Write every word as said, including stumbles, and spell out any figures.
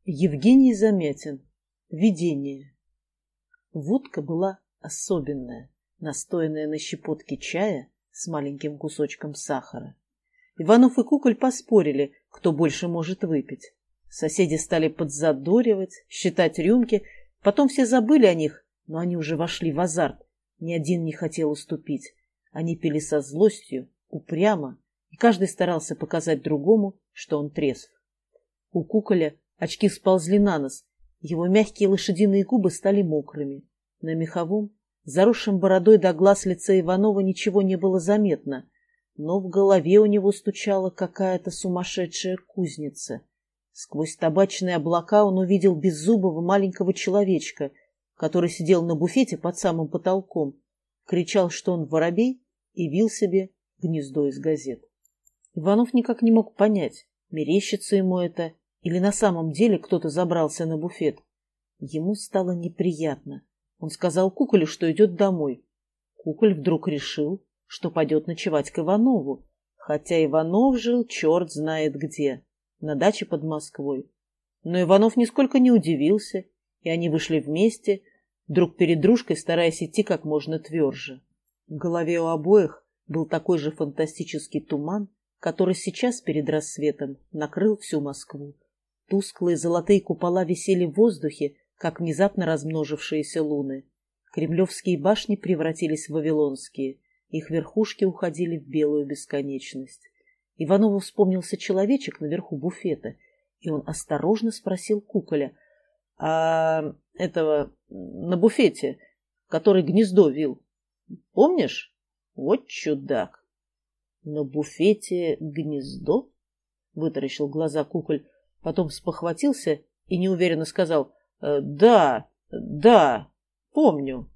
Евгений Замятин. Видение. Водка была особенная, настоянная на щепотке чая с маленьким кусочком сахара. Иванов и Куколь поспорили, кто больше может выпить. Соседи стали подзадоривать, считать рюмки, потом все забыли о них, но они уже вошли в азарт, ни один не хотел уступить. Они пили со злостью, упрямо, и каждый старался показать другому, что он трезв. У Куколя очки сползли на нос, его мягкие лошадиные губы стали мокрыми. На меховом, заросшем бородой до глаз лице Иванова ничего не было заметно, но в голове у него стучала какая-то сумасшедшая кузница. Сквозь табачные облака он увидел беззубого маленького человечка, который сидел на буфете под самым потолком, кричал, что он воробей, и вил себе гнездо из газет. Иванов никак не мог понять, мерещится ему это или на самом деле кто-то забрался на буфет. Ему стало неприятно. Он сказал Куколю, что идет домой. Куколь вдруг решил, что пойдет ночевать к Иванову, хотя Иванов жил черт знает где, на даче под Москвой. Но Иванов нисколько не удивился, и они вышли вместе, друг перед дружкой, стараясь идти как можно тверже. В голове у обоих был такой же фантастический туман, который сейчас перед рассветом накрыл всю Москву. Тусклые золотые купола висели в воздухе, как внезапно размножившиеся луны. Кремлевские башни превратились в вавилонские, их верхушки уходили в белую бесконечность. Иванову вспомнился человечек наверху буфета, и он осторожно спросил Куколя: «А этого на буфете, который гнездо вил, помнишь? Вот чудак!» «На буфете гнездо?» — вытаращил глаза Куколь, потом спохватился и неуверенно сказал: «Да, да, помню».